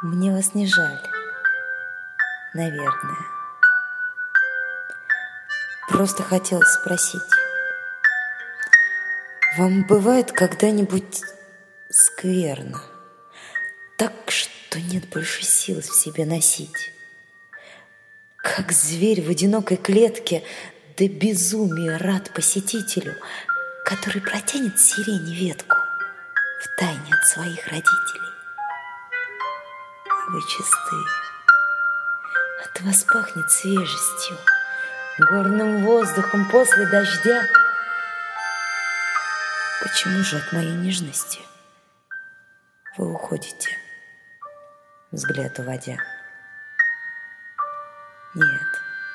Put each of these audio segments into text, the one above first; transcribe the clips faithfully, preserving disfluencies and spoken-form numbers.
Мне вас не жаль, наверное. Просто хотелось спросить. Вам бывает когда-нибудь скверно? Так, что нет больше сил в себе носить? Как зверь в одинокой клетке до безумия рад посетителю, который протянет сирене ветку втайне от своих родителей. Вы чисты, от вас пахнет свежестью, горным воздухом после дождя. Почему же от моей нежности вы уходите, взгляд уводя? Нет,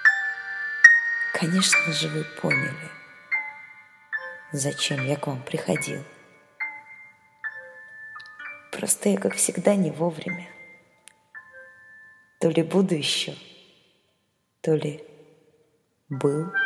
конечно же, вы поняли, зачем я к вам приходил. Просто я, как всегда, не вовремя. То ли буду еще, то ли был.